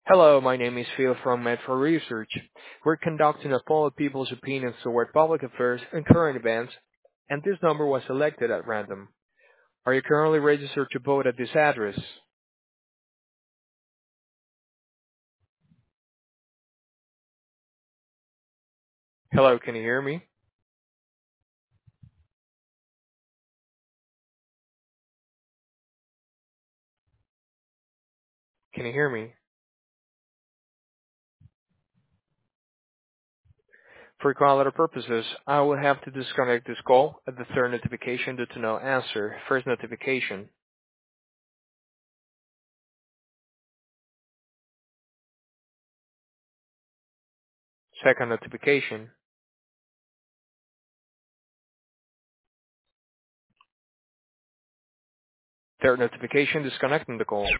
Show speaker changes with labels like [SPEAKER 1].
[SPEAKER 1] Hello, my name is Phil from Metro Research. We're conducting a poll of people's opinions toward public affairs and current events, and this number was selected at random. Are you currently registered to vote at this address? Hello, can you hear me? Can you hear me? For quality purposes, I will have to disconnect this call at the third notification due to no answer. First notification. Second notification. Third notification disconnecting the call.